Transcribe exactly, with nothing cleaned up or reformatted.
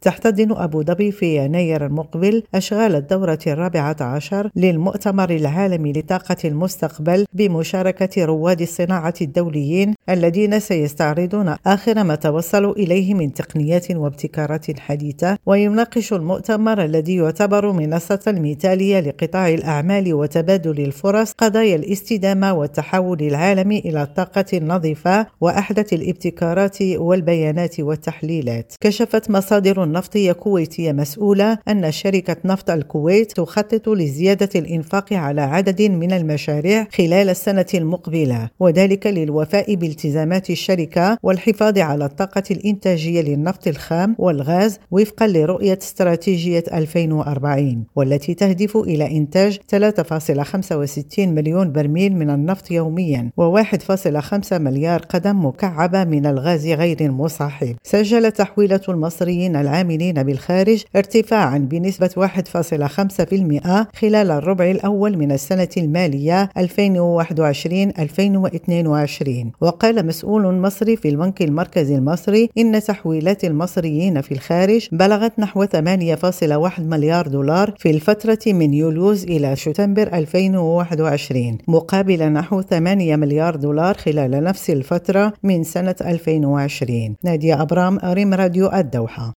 تحتضن أبو ظبي في يناير المقبل أشغال الدورة الرابعة عشر للمؤتمر العالمي لطاقة المستقبل بمشاركة رواد الصناعة الدوليين الذين سيستعرضون آخر ما توصلوا إليه من تقنيات وابتكارات حديثة. ويناقش المؤتمر الذي يعتبر منصة مثالية لقطاع الأعمال وتبادل الفرص قضايا الاستدامة والتحول العالمي إلى الطاقة النظيفة وأحدث الابتكارات والبيانات والتحليلات. كشفت مصادر نفطية كويتية مسؤولة أن شركة نفط الكويت تخطط لزيادة الإنفاق على عدد من المشاريع خلال السنة المقبلة، وذلك للوفاء بالتزامات الشركة والحفاظ على الطاقة الإنتاجية للنفط الخام والغاز وفقا لرؤية استراتيجية ألفين وأربعين، والتي تهدف إلى إنتاج ثلاثة فاصلة خمسة وستين مليون برميل من النفط يوميا وواحد فاصلة خمسة مليار قدم مكعبة من الغاز غير المصاحب. سجل تحويلة المصريين العاملين بالخارج ارتفاعا بنسبة واحد فاصلة خمسة بالمئة خلال الربع الأول من السنة المالية ألفين وواحد وعشرين ألفين واثنين وعشرين. وقال مسؤول مصري في البنك المركزي المصري إن تحويلات المصريين في الخارج بلغت نحو ثمانية فاصلة واحد مليار دولار في الفترة من يوليوز إلى شتنبر ألفين وواحد وعشرين، مقابل نحو ثمانية مليار دولار خلال نفس الفترة من سنة ألفين وعشرين. نادية أبرام، ريم راديو الدوحة.